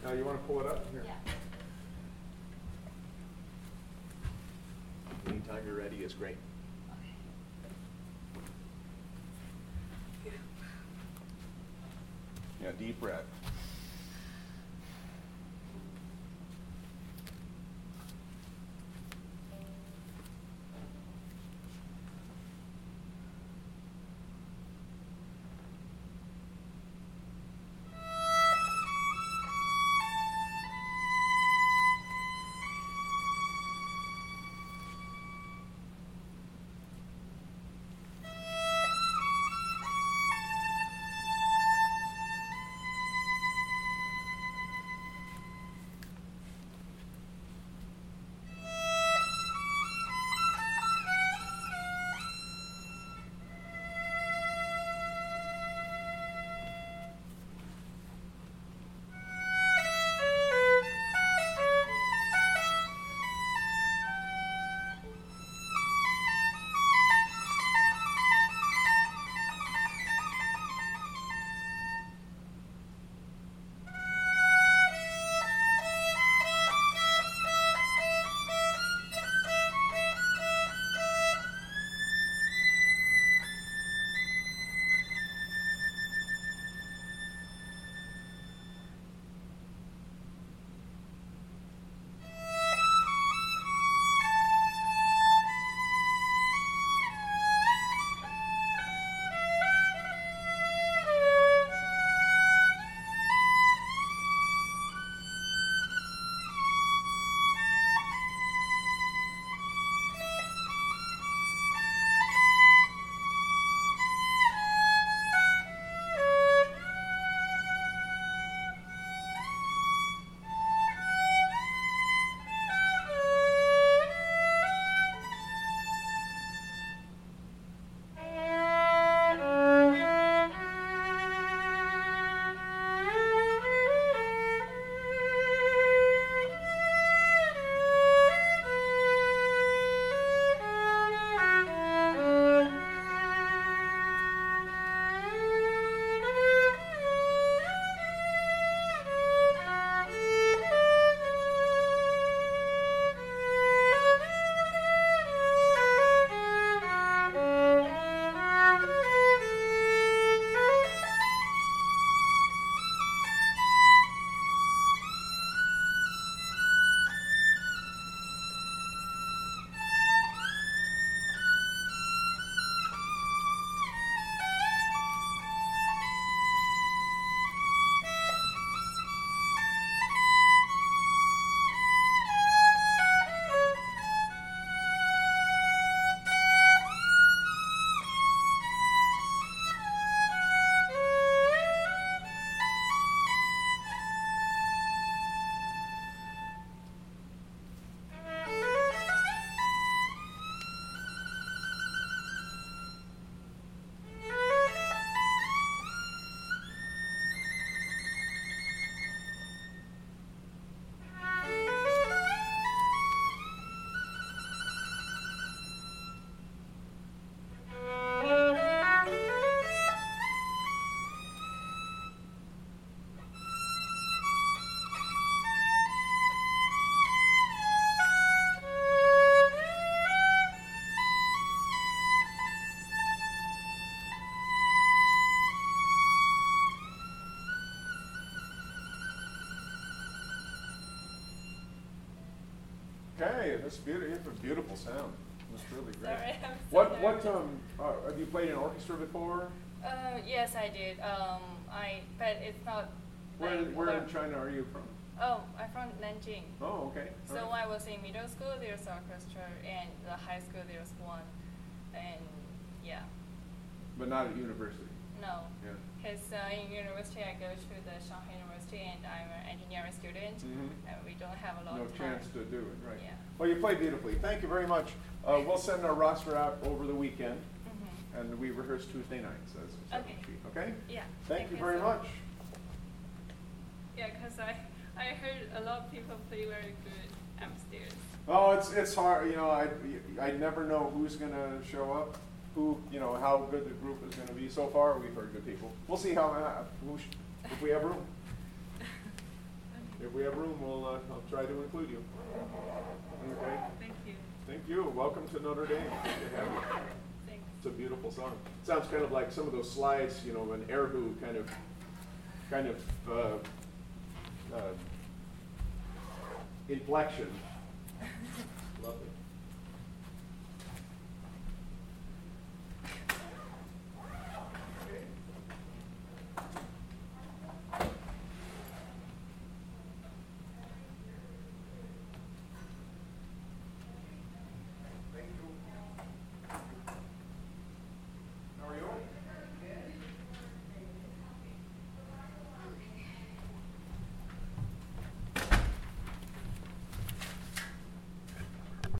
You want to pull it up? Here. Yeah. Anytime you're ready is great. Yeah, deep breath. Okay, that's beautiful. You have a beautiful sound. That's really great. Sorry, I'm so What nervous. have you played in orchestra before? Yes, I did. But it's not. Where in China are you from? Oh, I'm from Nanjing. Oh, okay. All So right. I was in middle school, there's orchestra, and the high school there's one, and yeah, But not at university. no. Yeah. Because in university I go to the Shanghai University and I'm an engineering student, Mhm. and we don't have a lot No of time. chance to do it, right? Yeah. Well, you played beautifully. Thank you very much. We'll send our roster out over the weekend, Mhm. and we rehearse Tuesday nights as a separate Okay. sheet. Okay? Yeah. Thank you very so much. Yeah, because I heard a lot of people play very good upstairs. Oh, it's hard. You know, I never know who's gonna show up, how good the group is gonna be. So far, we've heard good people. We'll see if we have room. Okay. If we have room, I'll try to include you. Okay. Thank you. Thank you. Welcome to Notre Dame. Good to have you. Thanks. It's a beautiful song. Sounds kind of like some of those slides, you know, an Erhu kind of inflection. Lovely.